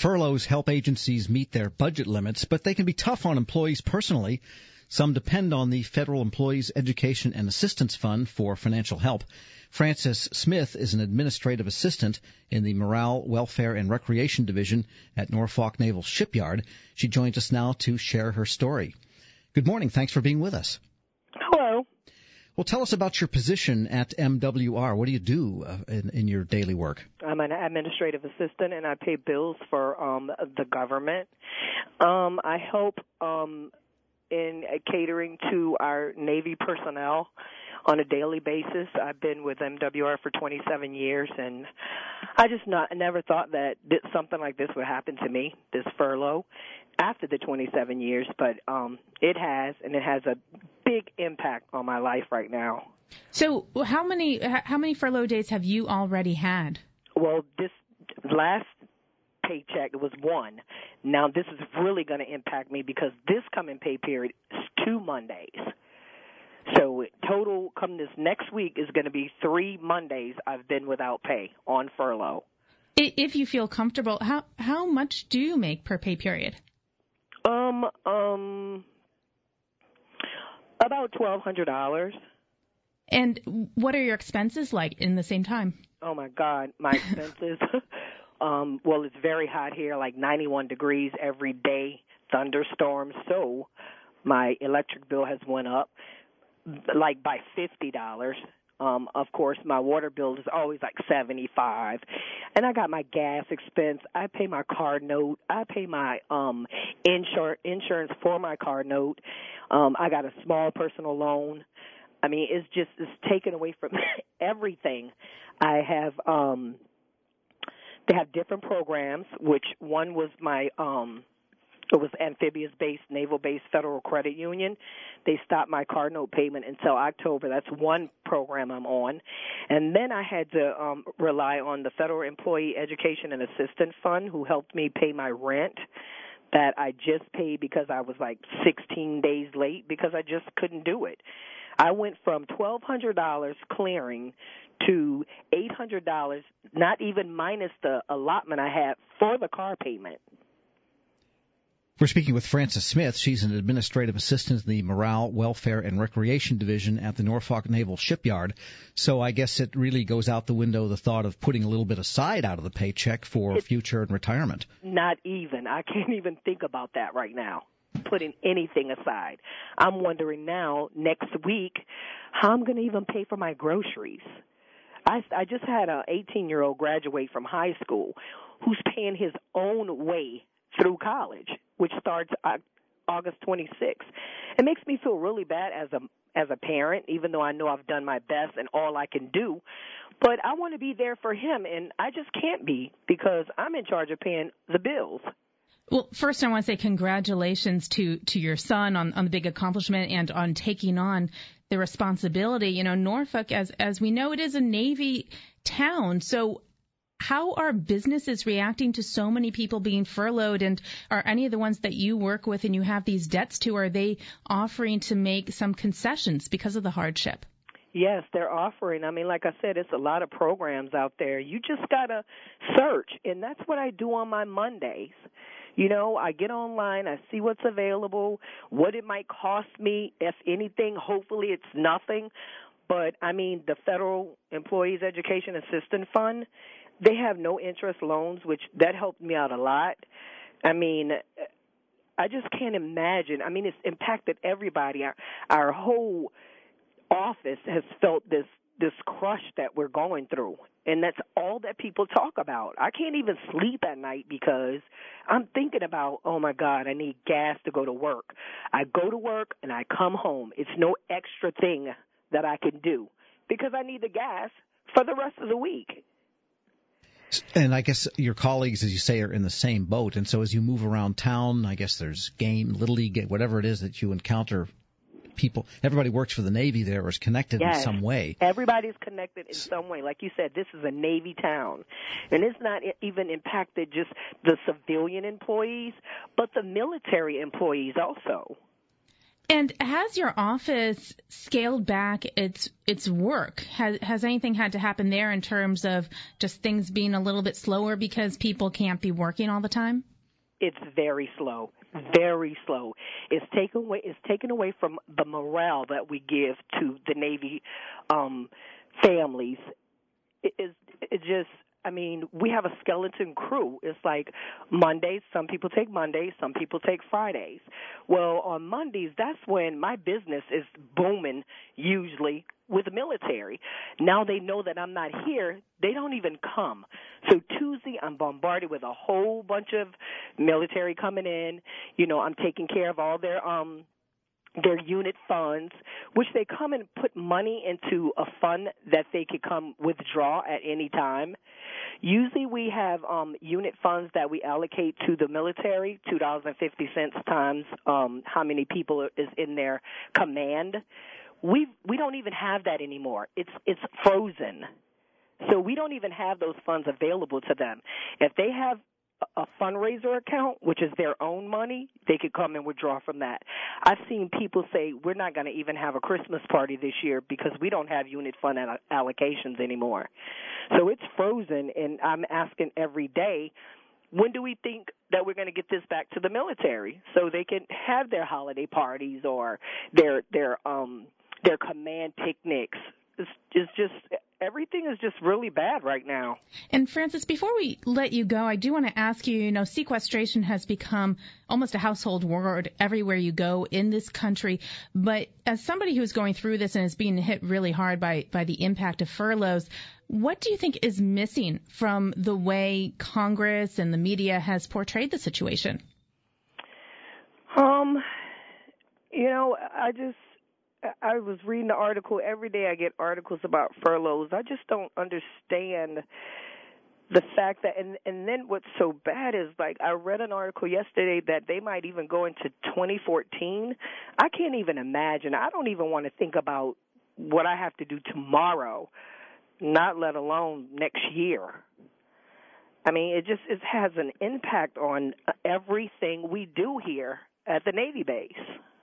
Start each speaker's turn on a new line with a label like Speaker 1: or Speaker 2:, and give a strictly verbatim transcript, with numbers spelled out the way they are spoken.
Speaker 1: Furloughs help agencies meet their budget limits, but they can be tough on employees personally. Some depend on the Federal Employees Education and Assistance Fund for financial help. Frances Smith is an administrative assistant in the Morale, Welfare, and Recreation Division at Norfolk Naval Shipyard. She joins us now to share her story. Good morning. Thanks for being with us.
Speaker 2: Hello.
Speaker 1: Well, tell us about your position at M W R. What do you do uh, in, in your daily work?
Speaker 2: I'm an administrative assistant, and I pay bills for um, the government. Um, I help um, in catering to our Navy personnel on a daily basis. I've been with M W R for twenty-seven years, and I just not never thought that something like this would happen to me, this furlough, after the twenty-seven years, but um, it has, and it has a big impact on my life right now.
Speaker 3: So how many how many furlough days have you already had?
Speaker 2: Well, this last paycheck was one. Now this is really going to impact me because this coming pay period is two Mondays. So total come this next week is going to be three Mondays I've been without pay on furlough.
Speaker 3: If you feel comfortable, how how much do you make per pay period?
Speaker 2: Um, um, about twelve hundred dollars.
Speaker 3: And what are your expenses like in the same time?
Speaker 2: Oh my God, my expenses. um, well, it's very hot here, like ninety-one degrees every day, thunderstorms. So my electric bill has went up, like by fifty dollars. Um, of course, my water bill is always like seventy-five, and I got my gas expense. I pay my car note. I pay my um insur- insurance for my car note. Um, I got a small personal loan. I mean, it's just it's taken away from everything. I have um, they have different programs, which one was my um. It was amphibious-based, naval-based Federal Credit Union. They stopped my car note payment until October. That's one program I'm on. And then I had to um, rely on the Federal Employee Education and Assistance Fund, who helped me pay my rent that I just paid because I was like sixteen days late because I just couldn't do it. I went from twelve hundred dollars clearing to eight hundred dollars, not even minus the allotment I had for the car payment.
Speaker 1: We're speaking with Frances Smith. She's an administrative assistant in the Morale, Welfare, and Recreation Division at the Norfolk Naval Shipyard. So I guess it really goes out the window, the thought of putting a little bit aside out of the paycheck for
Speaker 2: It's
Speaker 1: future and retirement.
Speaker 2: Not even. I can't even think about that right now, putting anything aside. I'm wondering now, next week, how I'm going to even pay for my groceries. I, I just had an eighteen-year-old graduate from high school who's paying his own way through college, which starts August twenty-sixth. It makes me feel really bad as a as a parent, even though I know I've done my best and all I can do. But I want to be there for him, and I just can't be because I'm in charge of paying the bills.
Speaker 3: Well, first I want to say congratulations to, to your son on, on the big accomplishment and on taking on the responsibility. You know, Norfolk, as as we know, it is a Navy town, so how are businesses reacting to so many people being furloughed, and are any of the ones that you work with and you have these debts to, are they offering to make some concessions because of the hardship?
Speaker 2: Yes, they're offering. I mean, like I said, it's a lot of programs out there. You just got to search, and that's what I do on my Mondays. You know, I get online, I see what's available, what it might cost me, if anything. Hopefully it's nothing. But, I mean, the Federal Employees Education Assistance Fund, they have no interest loans, which that helped me out a lot. I mean, I just can't imagine. I mean, it's impacted everybody. Our, our whole office has felt this this crush that we're going through, and that's all that people talk about. I can't even sleep at night because I'm thinking about, oh, my God, I need gas to go to work. I go to work and I come home. It's no extra thing that I can do because I need the gas for the rest of the week.
Speaker 1: And I guess your colleagues, as you say, are in the same boat. And so as you move around town, I guess there's game, Little League, whatever it is that you encounter, people, everybody works for the Navy there or is connected
Speaker 2: yes.
Speaker 1: in some way.
Speaker 2: Everybody's connected in some way. Like you said, this is a Navy town. And it's not even impacted just the civilian employees, but the military employees also.
Speaker 3: And has your office scaled back its its work? Has has anything had to happen there in terms of just things being a little bit slower because people can't be working all the time?
Speaker 2: It's very slow, very slow. It's taken away. It's taken away from the morale that we give to the Navy um, families. It is it just. I mean, we have a skeleton crew. It's like Mondays, some people take Mondays, some people take Fridays. Well, on Mondays, that's when my business is booming, usually, with the military. Now they know that I'm not here, they don't even come. So Tuesday, I'm bombarded with a whole bunch of military coming in. You know, I'm taking care of all their um their unit funds, which they come and put money into a fund that they could come withdraw at any time. Usually we have um, unit funds that we allocate to the military, two dollars and fifty cents times um, how many people is in their command. We we don't even have that anymore. It's it's frozen. So we don't even have those funds available to them. If they have a fundraiser account, which is their own money, they could come and withdraw from that. I've seen people say, we're not going to even have a Christmas party this year because we don't have unit fund allocations anymore. So it's frozen, and I'm asking every day, when do we think that we're going to get this back to the military so they can have their holiday parties or their their um their command picnics? It's, it's just everything is just really bad right now.
Speaker 3: And Francis, before we let you go, I do want to ask you, you know, sequestration has become almost a household word everywhere you go in this country. But as somebody who's going through this and is being hit really hard by, by the impact of furloughs, what do you think is missing from the way Congress and the media has portrayed the situation?
Speaker 2: Um, you know, I just, I was reading the article. Every day I get articles about furloughs. I just don't understand the fact that, and, and then what's so bad is, like, I read an article yesterday that they might even go into twenty fourteen. I can't even imagine. I don't even want to think about what I have to do tomorrow, not let alone next year. I mean, it just it has an impact on everything we do here at the Navy base.